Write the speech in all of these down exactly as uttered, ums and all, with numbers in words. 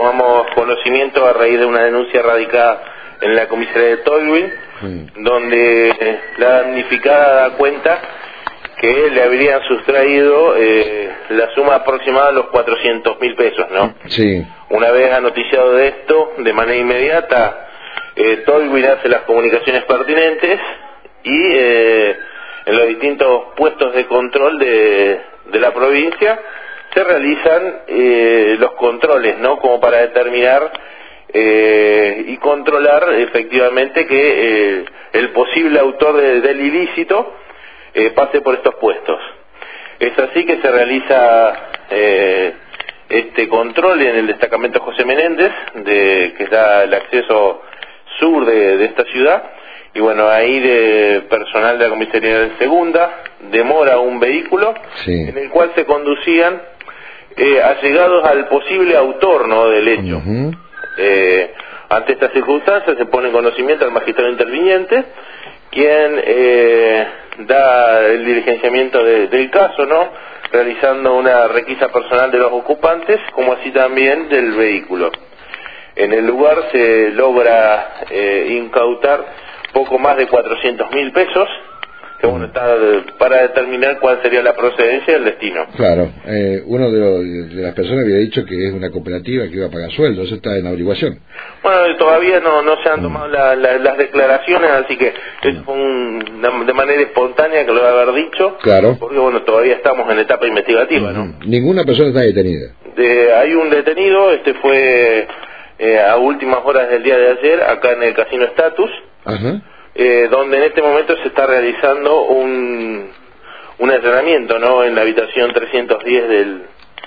tomamos conocimiento a raíz de una denuncia radicada en la comisaría de Tolwyn, mm. donde la damnificada da cuenta que le habrían sustraído eh, la suma aproximada de los cuatrocientos mil pesos, ¿no? Sí. Una vez anoticiado de esto, de manera inmediata, eh, Tolwyn hace las comunicaciones pertinentes y eh, en los distintos puestos de control de, de la provincia se realizan eh, los controles, ¿no? Como para determinar eh, y controlar efectivamente que eh, el posible autor de, del ilícito eh, pase por estos puestos. Es así que se realiza eh, este control en el destacamento José Menéndez, de, que da el acceso sur de, de esta ciudad, y bueno, ahí de personal de la comisaría de Segunda demora un vehículo, sí, en el cual se conducían eh, allegados al posible autor, ¿no?, del hecho. Uh-huh. eh, ante estas circunstancias se pone en conocimiento al magistrado interviniente, quien eh, da el diligenciamiento de, del caso, ¿no?, realizando una requisa personal de los ocupantes, como así también del vehículo. En el lugar se logra eh, incautar poco más de cuatrocientos mil pesos, que bueno, está para determinar cuál sería la procedencia del destino. Claro, eh, uno de, los, de las personas había dicho que es una cooperativa que iba a pagar sueldos, eso está en averiguación. Bueno, todavía no, no se han tomado mm. la, la, las declaraciones, así que mm. fue un, de manera espontánea que lo debe haber dicho, claro, porque bueno, todavía estamos en etapa investigativa, mm. ¿no? Ninguna persona está detenida. De, hay un detenido, este fue eh, a últimas horas del día de ayer, acá en el Casino Status. Ajá. Eh, donde en este momento se está realizando un un entrenamiento, ¿no?, en la habitación trescientos diez del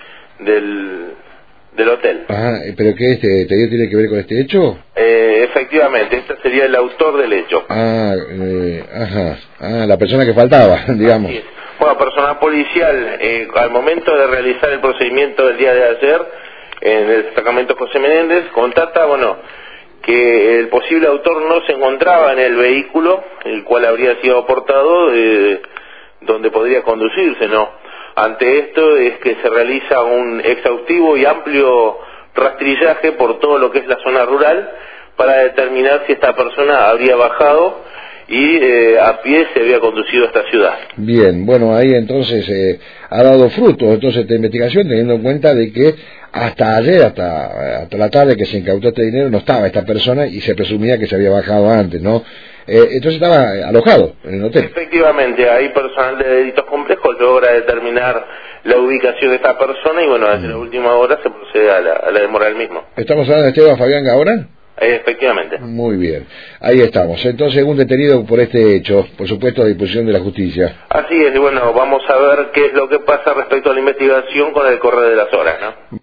del, del hotel. Ajá, pero ¿qué este detenido tiene que ver con este hecho? Eh, efectivamente, este sería el autor del hecho. Ah, eh, ajá, ah, la persona que faltaba, digamos. Así es. Bueno, personal policial, eh, al momento de realizar el procedimiento del día de ayer en el destacamento José Menéndez, contacta, bueno, que el posible autor no se encontraba en el vehículo, el cual habría sido aportado, eh, donde podría conducirse, ¿no? Ante esto es que se realiza un exhaustivo y amplio rastrillaje por todo lo que es la zona rural para determinar si esta persona habría bajado y eh, a pie se había conducido a esta ciudad. Bien, bueno, ahí entonces eh, ha dado fruto entonces esta investigación, teniendo en cuenta de que hasta ayer, hasta, hasta la tarde que se incautó este dinero, no estaba esta persona y se presumía que se había bajado antes, ¿no? Eh, entonces estaba alojado en el hotel. Efectivamente, ahí personal de delitos complejos logra determinar la ubicación de esta persona y bueno, desde mm. la última hora se procede a la, a la demora del mismo. ¿Estamos hablando de Esteban Fabián Gaona? Eh, efectivamente. Muy bien, ahí estamos. Entonces, un detenido por este hecho, por supuesto a disposición de la justicia. Así es, y bueno, vamos a ver qué es lo que pasa respecto a la investigación con el correr de las horas, ¿no?